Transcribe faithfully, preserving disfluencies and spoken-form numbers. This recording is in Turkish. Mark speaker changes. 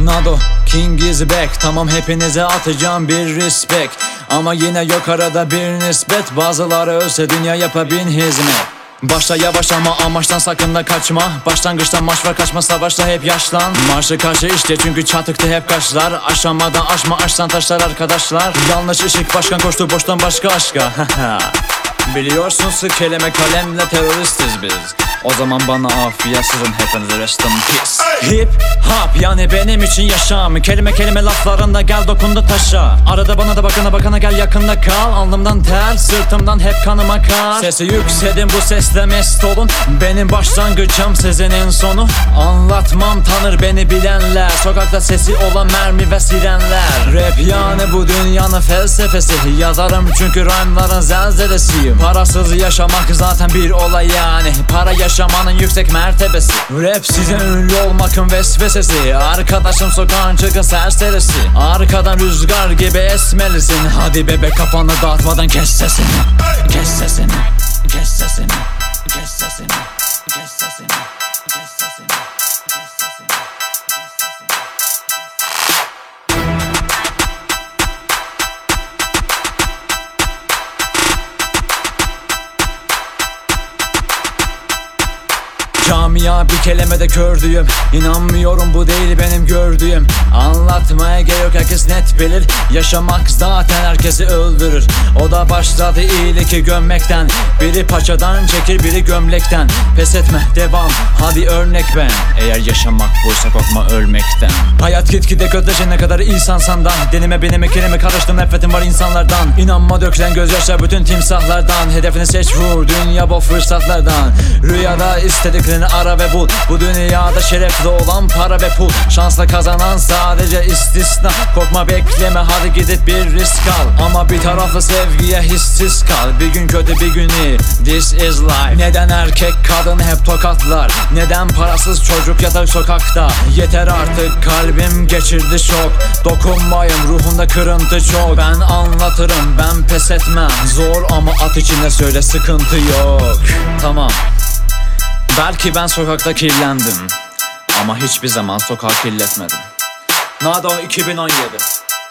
Speaker 1: Nado, King is back. Tamam, hepinize atacağım bir respect. Ama yine yok arada bir nispet. Bazıları ölse dünya yapabin hizmet. Başla yavaş ama amaçtan sakın da kaçma. Başlangıçta maç var, kaçma savaşta hep yaşlan. Marşı karşı işte çünkü çatıkta hep kaçlar. Aşamadan aşma, aşsan taşlar arkadaşlar. Yanlış ışık, başkan koştu boştan başka aşka. Biliyorsun sık kelime kalemle teröristiz biz. O zaman bana afiyet, sizin hepinize rest in peace. Hip hop yani benim için yaşam. Kelime kelime laflarında gel dokundu taşa. Arada bana da bakana bakana gel yakında kal. Alnımdan tel, sırtımdan hep kanım akar. Sesi yükselin, bu sesle mest olun. Benim başlangıcım sizin sonu. Anlatmam, tanır beni bilenler. Sokakta sesi olan mermi ve sirenler. Rap yani bu dünyanın felsefesi. Yazarım çünkü rhyme'ların zelzelesiyim. Parasız yaşamak zaten bir olay yani. Para yaşamanın yüksek mertebesi. Rap size ünlü olmakın vesvesesi. Arkadaşım sokağın çıkın serserisi. Arkadan rüzgar gibi esmelisin. Hadi bebe kafanı dağıtmadan kes sesini. Kes sesini. Kes sesini. Kes sesini. Kes sesini. Kes sesini. Camia bir kelimede kördüğüm. İnanmıyorum bu değil benim gördüğüm. Anlatmaya gerek yok, herkes net bilir. Yaşamak zaten herkesi öldürür. O da başladı iyiliği gömmekten. Biri paçadan çekir, biri gömlekten. Pes etme, devam, hadi örnek ben. Eğer yaşamak buysa korkma ölmekten. Hayat gitgide kötüleşen ne kadar insansandan. Denime benime kelime karıştı, nefretim var insanlardan. İnanma dökülen gözyaşlar bütün timsahlardan. Hedefini seç vur, dünya bol fırsatlardan. Rüyada istediklerini ara ve bul. Bu dünyada şerefli olan para ve pul. Şansla kazanan sadece istisna. Korkma bekleme, hadi gidip bir risk al. Ama bir tarafı sevgiye hissiz kal. Bir gün kötü bir gün iyi, this is life. Neden erkek kadın hep tokatlar? Neden parasız çocuk yatar sokakta? Yeter artık, kalbim geçirdi şok. Dokunmayın, ruhunda kırıntı çok. Ben anlatırım, ben pes etmem. Zor ama at içinde söyle, sıkıntı yok. Tamam, belki ben sokakta kirlendim ama hiçbir zaman sokağı kirletmedim. Nado iki bin on yedi